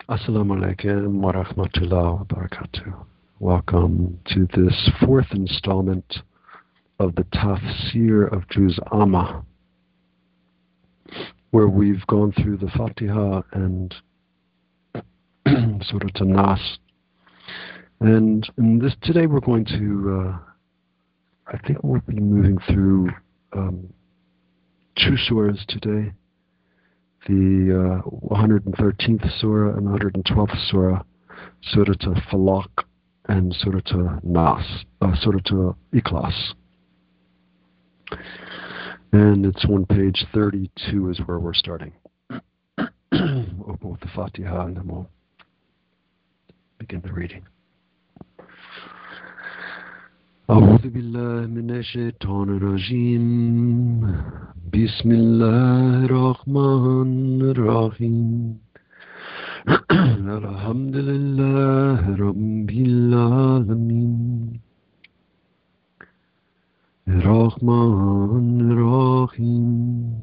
Assalamu alaikum wa rahmatullahi wa barakatuh. Welcome to this fourth installment of the Tafsir of Juz Amma, where we've gone through the Fatiha and Surah An-Nas. And today we're going to, I think we'll be moving through two surahs today, the 113th surah and 112th surah, Surah Al-Falaq and Surah Al-Nas, Surah Al-Ikhlas. And it's on page 32 is where we're starting. We'll open with the Fatiha and then we'll begin the reading. أعوذ بالله من الشيطان الرجيم بسم الله الرحمن الرحيم الحمد لله رب العالمين الرحمن الرحيم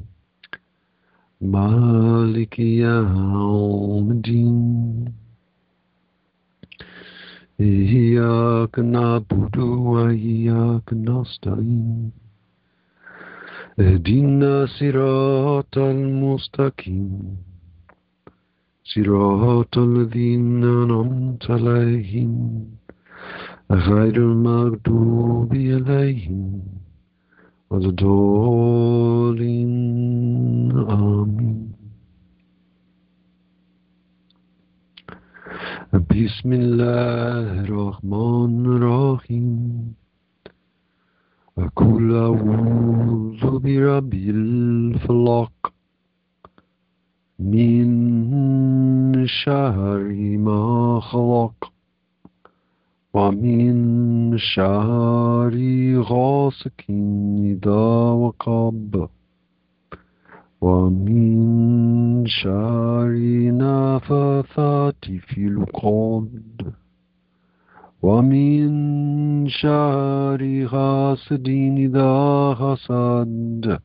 مالك يوم الدين إياك نعبد وإياك نستعين اهدنا صراط المستقيم صراط الذين أنعمت عليهم غير المغضوب عليهم ولا الضالين آمين بسم الله الرحمن الرحيم قل أعوذ برب الفلق من شر ما خلق ومن شر غاسق إذا وقب ومن شر نفثات في العقد ومن شر حاسد إذا حسد.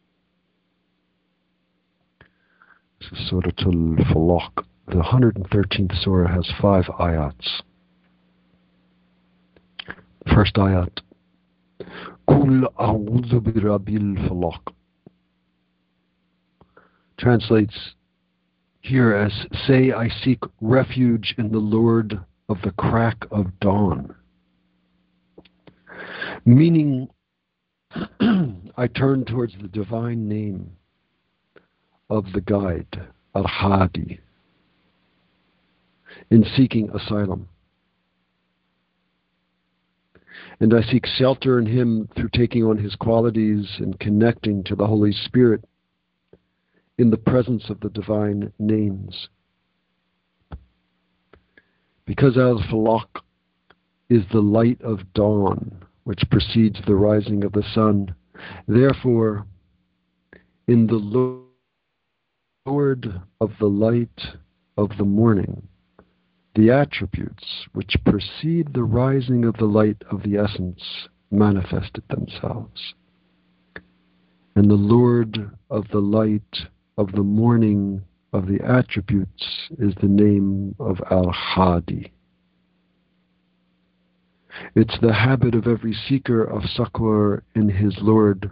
This is Surah Al-Falaq. The 113th surah has 5 ayats. First ayat, Qul a'udhu bi rabbil falaq, translates here as, say, I seek refuge in the Lord of the crack of dawn. Meaning, I turn towards the divine name of the guide, Al-Hadi, in seeking asylum. And I seek shelter in him through taking on his qualities and connecting to the Holy Spirit in the presence of the divine names. Because Al-Falaq is the light of dawn, which precedes the rising of the sun, therefore, in the Lord of the light of the morning, the attributes which precede the rising of the light of the essence manifested themselves. And the Lord of the light of the morning of the attributes is the name of Al-Hadi. It's the habit of every seeker of succor in his Lord.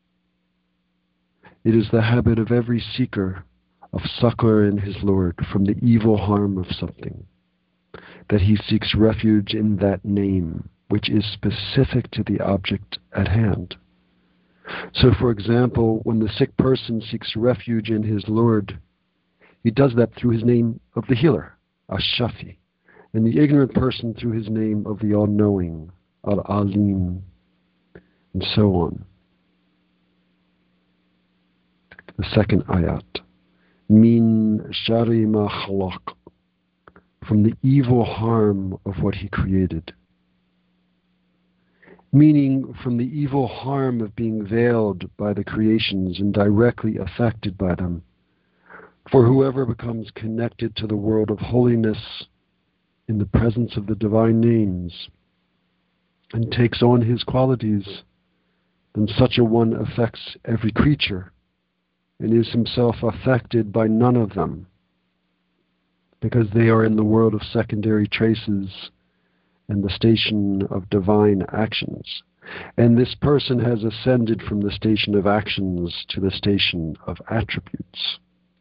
It is the habit of every seeker of succor in his Lord from the evil harm of something, that he seeks refuge in that name, which is specific to the object at hand. So, for example, when the sick person seeks refuge in his Lord, he does that through his name of the healer, Ash-Shafi, and the ignorant person through his name of the all-knowing, Al-Alim, and so on. The second ayat, Min shari ma khalaq, from the evil harm of what he created. Meaning from the evil harm of being veiled by the creations and directly affected by them. For whoever becomes connected to the world of holiness in the presence of the divine names and takes on his qualities, then such a one affects every creature and is himself affected by none of them, because they are in the world of secondary traces and the station of divine actions. And this person has ascended from the station of actions to the station of attributes.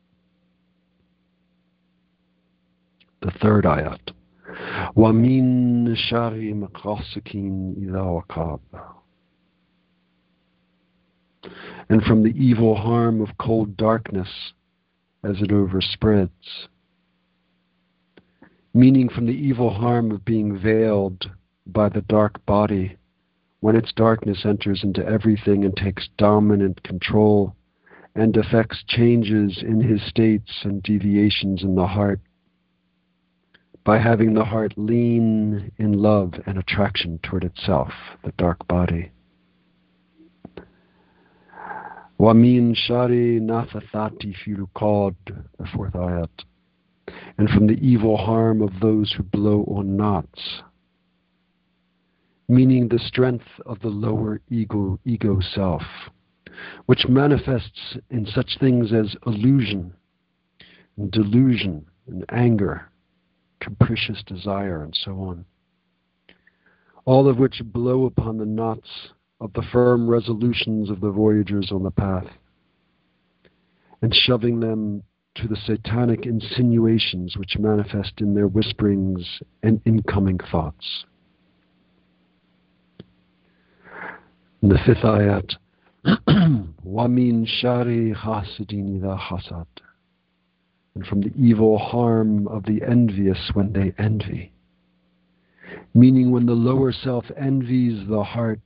The third ayat. وَمِن شَرِّ مَغَاسِقٍ إِذَا وَقَبَ. And from the evil harm of cold darkness as it overspreads. Meaning from the evil harm of being veiled by the dark body when its darkness enters into everything and takes dominant control and affects changes in his states and deviations in the heart by having the heart lean in love and attraction toward itself, the dark body. وَمِن شَرِّ نَفَّثَاتِ فِي الْعُقَدِ, the fourth ayat. And from the evil harm of those who blow on knots, meaning the strength of the lower ego self, which manifests in such things as illusion, and delusion, and anger, capricious desire, and so on, all of which blow upon the knots of the firm resolutions of the voyagers on the path, and shoving them to the satanic insinuations which manifest in their whisperings and incoming thoughts. In the fifth ayat, وَمِن شَرِّ حَاسِدٍ إِذَا حَسَدَ. And from the evil harm of the envious when they envy. Meaning when the lower self envies the heart,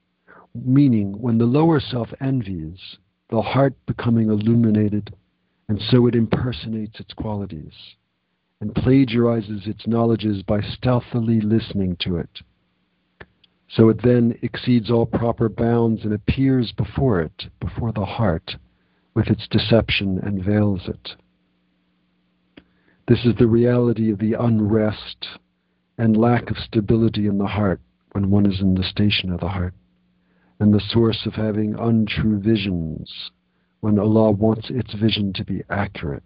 the heart becoming illuminated, and so it impersonates its qualities, and plagiarizes its knowledges by stealthily listening to it. So it then exceeds all proper bounds and appears before the heart, with its deception and veils it. This is the reality of the unrest and lack of stability in the heart when one is in the station of the heart, and the source of having untrue visions when Allah wants its vision to be accurate.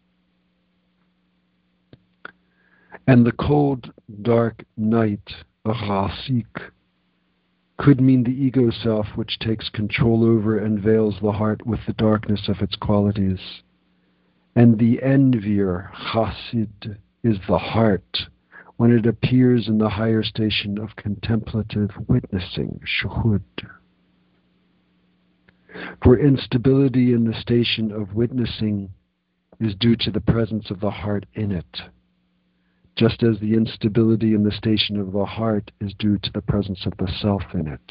And the cold, dark night, ghasiq, could mean the ego self which takes control over and veils the heart with the darkness of its qualities. And the envier, hasid, is the heart when it appears in the higher station of contemplative witnessing, shuhud. For instability in the station of witnessing is due to the presence of the heart in it, just as the instability in the station of the heart is due to the presence of the self in it.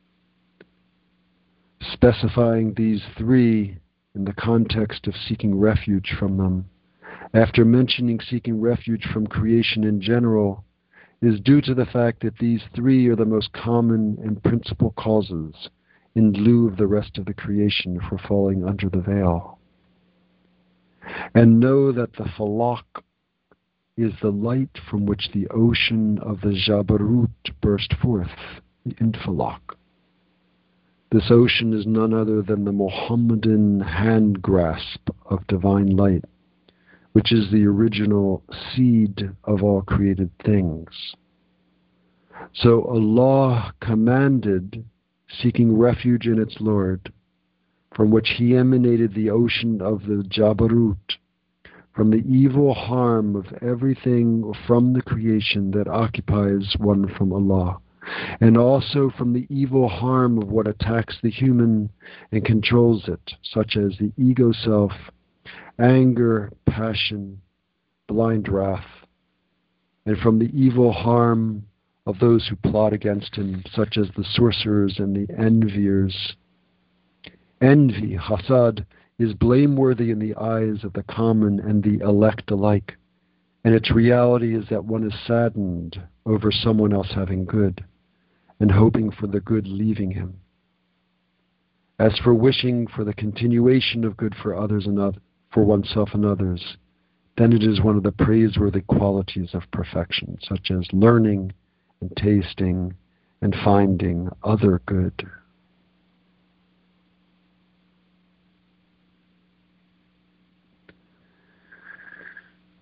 Specifying these three in the context of seeking refuge from them, after mentioning seeking refuge from creation in general, is due to the fact that these three are the most common and principal causes in lieu of the rest of the creation for falling under the veil. And know that the falak is the light from which the ocean of the Jabarut burst forth, the infalak. This ocean is none other than the Mohammedan hand grasp of divine light, which is the original seed of all created things. So Allah commanded seeking refuge in its Lord, from which He emanated the ocean of the Jabarut, from the evil harm of everything from the creation that occupies one from Allah, and also from the evil harm of what attacks the human and controls it, such as the ego self, anger, passion, blind wrath, and from the evil harm of those who plot against him, such as the sorcerers and the enviers. Envy, hasad, is blameworthy in the eyes of the common and the elect alike, and its reality is that one is saddened over someone else having good, and hoping for the good leaving him. As for wishing for the continuation of good for others and for oneself and others, then it is one of the praiseworthy qualities of perfection, such as learning and tasting and finding other good.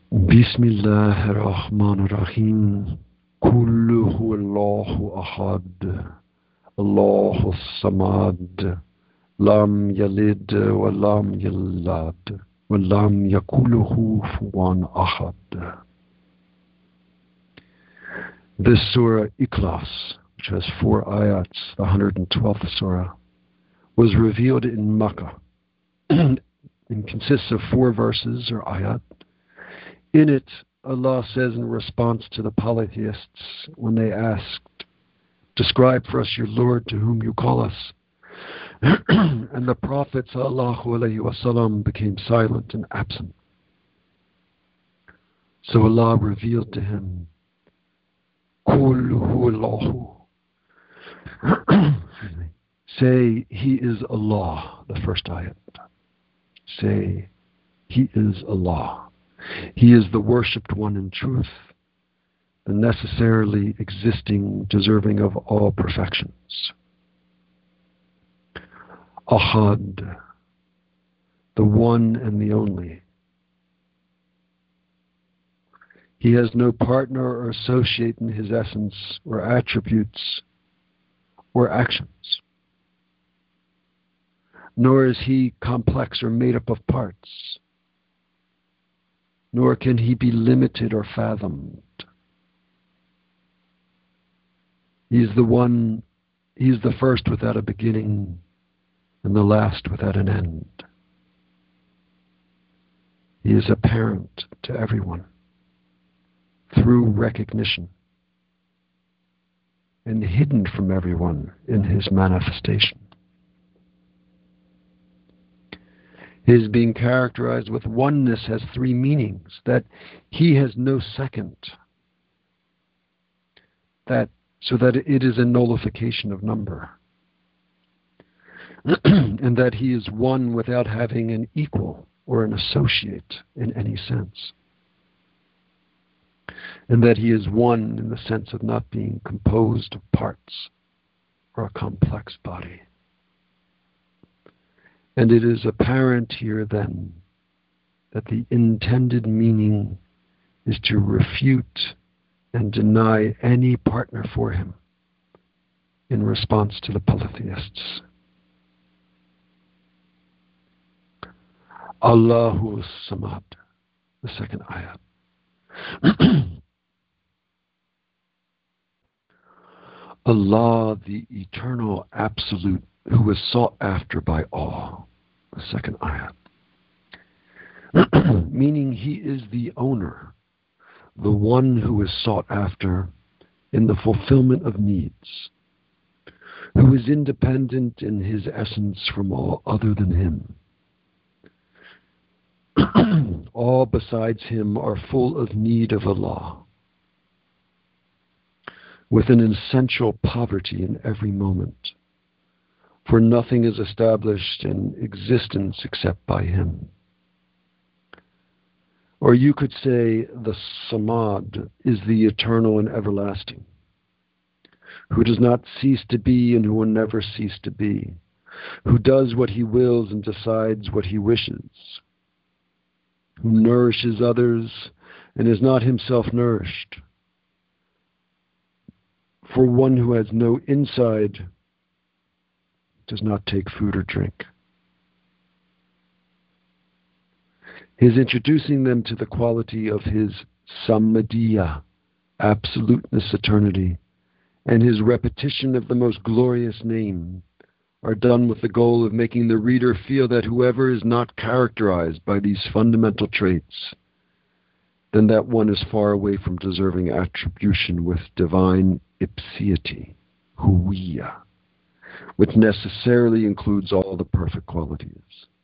Bismillah ar-Rahman ar-Rahim. Kullu huwallahu ahad. Allahu samad. Lam yalid wa lam yulad. Wa lam yakul lahu kufuwan ahad. This surah, Ikhlas, which has 4 ayats, the 112th surah, was revealed in Makkah and consists of 4 verses or ayat. In it, Allah says in response to the polytheists when they asked, "Describe for us your Lord to whom you call us." And the Prophet ﷺ became silent and absent. So Allah revealed to him, "Qul huwallahu." Say, He is Allah, the first ayat. Say, He is Allah. He is the worshipped one in truth, the necessarily existing, deserving of all perfections. Ahad, the one and the only. He has no partner or associate in his essence or attributes or actions. Nor is he complex or made up of parts. Nor can he be limited or fathomed. He's the first without a beginning and the last without an end. He is apparent to everyone through recognition and hidden from everyone in his manifestation. His being characterized with oneness has 3 meanings: that he has no second, so that it is a nullification of number, and that he is one without having an equal or an associate in any sense, and that he is one in the sense of not being composed of parts or a complex body. And it is apparent here then that the intended meaning is to refute and deny any partner for him in response to the polytheists. Allahu Samad, the second ayat. Allah, the eternal absolute, who is sought after by all, the second ayat. Meaning he is the owner, the one who is sought after in the fulfillment of needs, who is independent in his essence from all other than him. All besides him are full of need of Allah, with an essential poverty in every moment, for nothing is established in existence except by him. Or you could say the Samad is the eternal and everlasting, who does not cease to be and who will never cease to be, who does what he wills and decides what he wishes, who nourishes others and is not himself nourished. For one who has no inside does not take food or drink. His introducing them to the quality of his Samadiyya, absoluteness, eternity, and his repetition of the most glorious name are done with the goal of making the reader feel that whoever is not characterized by these fundamental traits, then that one is far away from deserving attribution with divine ipsiety, huwiyya, which necessarily includes all the perfect qualities.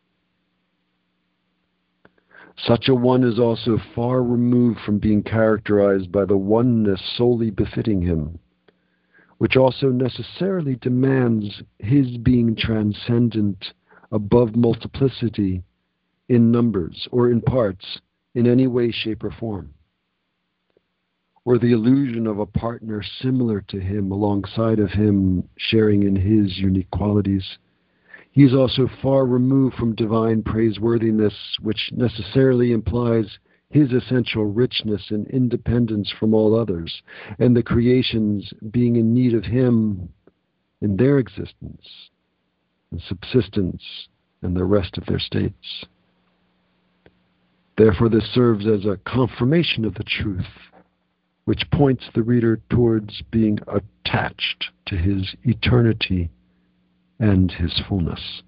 Such a one is also far removed from being characterized by the oneness solely befitting him, which also necessarily demands his being transcendent above multiplicity in numbers or in parts in any way, shape, or form, or the illusion of a partner similar to him alongside of him sharing in his unique qualities. He is also far removed from divine praiseworthiness, which necessarily implies his essential richness and independence from all others, and the creations being in need of him in their existence and subsistence and the rest of their states. Therefore, this serves as a confirmation of the truth, which points the reader towards being attached to his eternity and his fullness.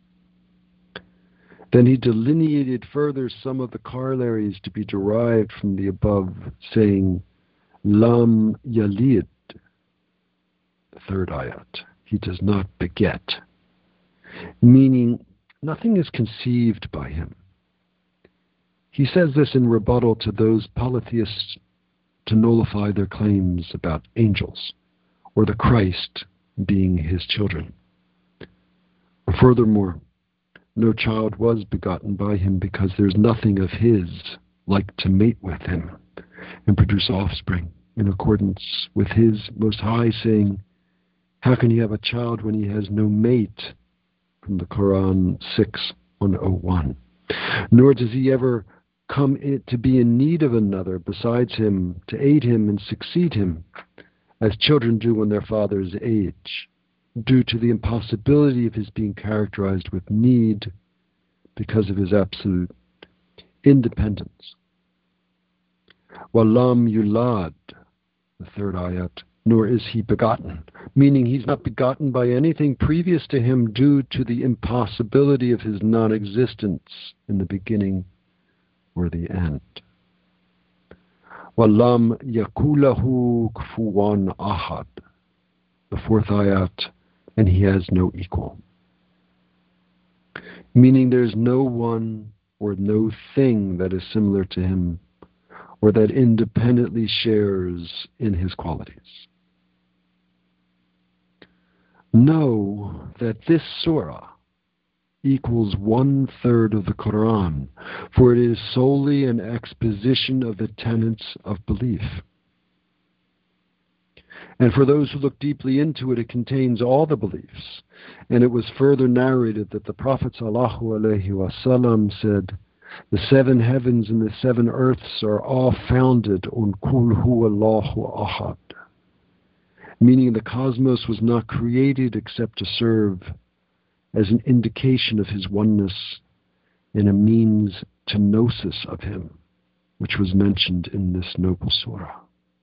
Then he delineated further some of the corollaries to be derived from the above, saying, Lam Yalid, the third ayat, he does not beget, meaning nothing is conceived by him. He says this in rebuttal to those polytheists to nullify their claims about angels, or the Christ being his children. Furthermore, no child was begotten by him because there's nothing of his like to mate with him and produce offspring in accordance with his Most High saying, how can he have a child when he has no mate? From the Quran 6:101. Nor does he ever come to be in need of another besides him to aid him and succeed him, as children do when their fathers age, due to the impossibility of his being characterized with need because of his absolute independence. Walam yulad, the third ayat, nor is he begotten, meaning he's not begotten by anything previous to him due to the impossibility of his non-existence in the beginning or the end. Walam yakulahu kufuwan ahad, the fourth ayat, and he has no equal. Meaning there's no one or no thing that is similar to him or that independently shares in his qualities. Know that this surah equals 1/3 of the Quran, for it is solely an exposition of the tenets of belief. And for those who look deeply into it, it contains all the beliefs. And it was further narrated that the Prophet ﷺ said, the 7 heavens and the 7 earths are all founded on Qul Huwallahu Ahad, meaning the cosmos was not created except to serve as an indication of his oneness and a means to gnosis of him, which was mentioned in this noble surah.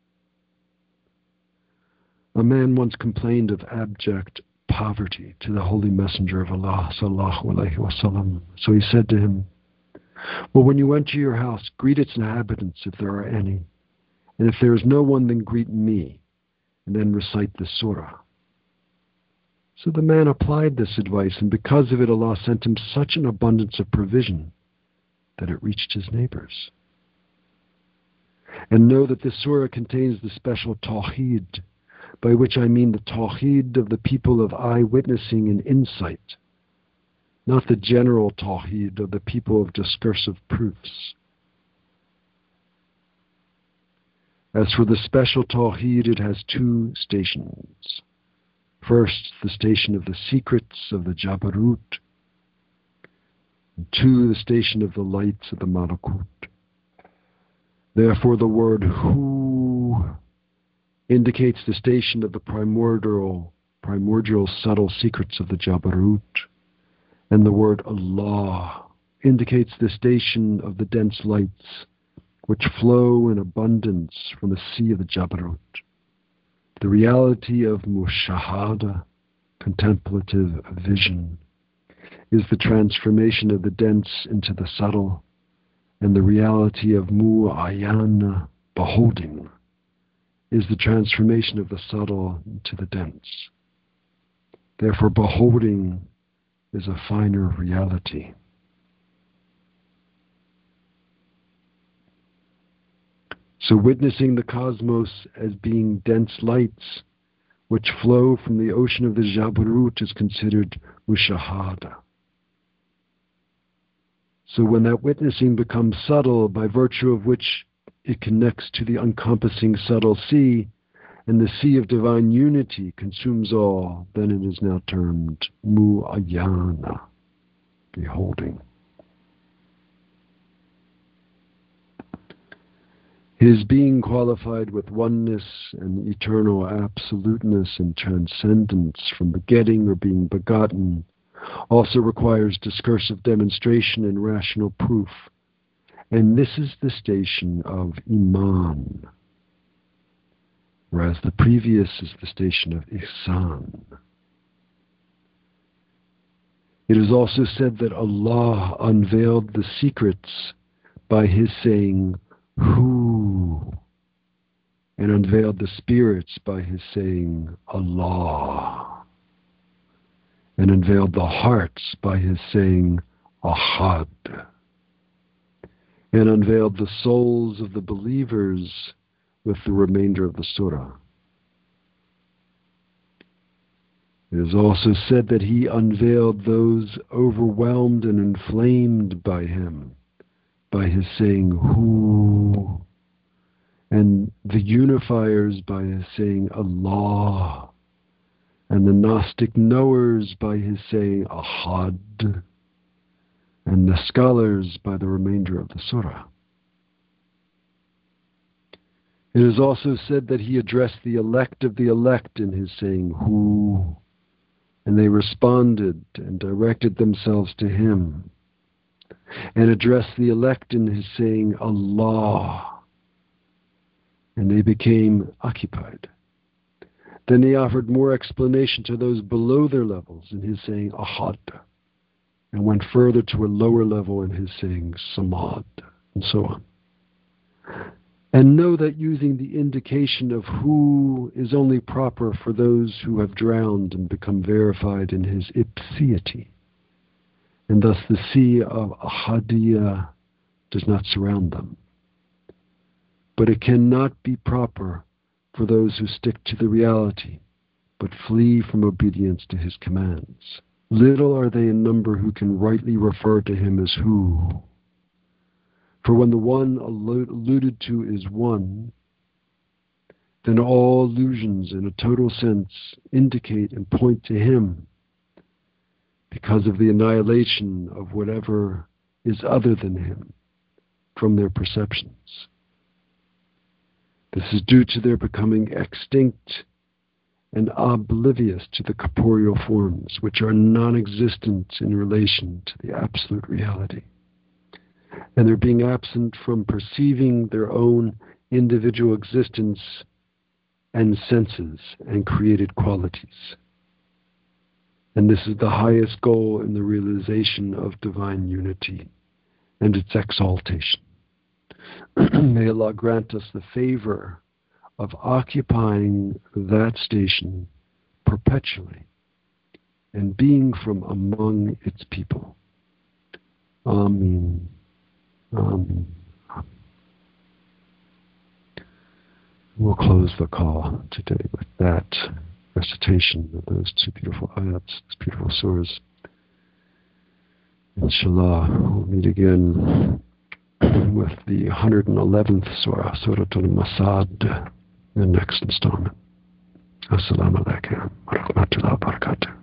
A man once complained of abject poverty to the Holy Messenger of Allah sallallahu alaihi wasallam. So he said to him, well, when you enter your house, greet its inhabitants if there are any, and if there is no one, then greet me, and then recite the surah. So the man applied this advice, and because of it, Allah sent him such an abundance of provision that it reached his neighbors. And know that this surah contains the special tawheed, by which I mean the tawheed of the people of eye-witnessing and insight, not the general tawheed of the people of discursive proofs. As for the special tawheed, it has 2 stations. First, the station of the secrets of the Jabarut, and 2, the station of the lights of the Malakut. Therefore, the word Hu indicates the station of the primordial subtle secrets of the Jabarut, and the word Allah indicates the station of the dense lights which flow in abundance from the sea of the Jabarut. The reality of mushahada, contemplative vision, is the transformation of the dense into the subtle, and the reality of mu'ayana, beholding, is the transformation of the subtle into the dense. Therefore, beholding is a finer reality. So witnessing the cosmos as being dense lights which flow from the ocean of the Jabarut is considered mushahada. So when that witnessing becomes subtle, by virtue of which it connects to the encompassing subtle sea, and the sea of divine unity consumes all, then it is now termed mu'ayana, beholding. His being qualified with oneness and eternal absoluteness and transcendence from begetting or being begotten also requires discursive demonstration and rational proof. And this is the station of Iman, whereas the previous is the station of Ihsan. It is also said that Allah unveiled the secrets by His saying, Who? And unveiled the spirits by His saying, Allah. And unveiled the hearts by His saying, Ahad. And unveiled the souls of the believers with the remainder of the surah. It is also said that He unveiled those overwhelmed and inflamed by Him by His saying, Who? And the unifiers by His saying, Allah. And the Gnostic knowers by His saying, Ahad. And the scholars by the remainder of the surah. It is also said that He addressed the elect of the elect in His saying, Who? And they responded and directed themselves to Him. And addressed the elect in His saying, Allah. And they became occupied. Then He offered more explanation to those below their levels in His saying, Ahad. And went further to a lower level in His saying, Samad. And so on. And know that using the indication of who is only proper for those who have drowned and become verified in His ipsiety. And thus the sea of Ahadiyya does not surround them. But it cannot be proper for those who stick to the reality, but flee from obedience to His commands. Little are they in number who can rightly refer to Him as who. For when the one alluded to is one, then all allusions in a total sense indicate and point to Him because of the annihilation of whatever is other than Him from their perceptions. This is due to their becoming extinct and oblivious to the corporeal forms, which are non-existent in relation to the absolute reality. And their being absent from perceiving their own individual existence and senses and created qualities. And this is the highest goal in the realization of divine unity and its exaltation. May Allah grant us the favor of occupying that station perpetually and being from among its people. Ameen. Ameen. We'll close the call today with that recitation of those two beautiful ayats, those beautiful surahs. Inshallah, we'll meet again with the 111th surah, Suratul Masad, in the next installment. Assalamu alaikum wa rahmatullahi wa barakatuh.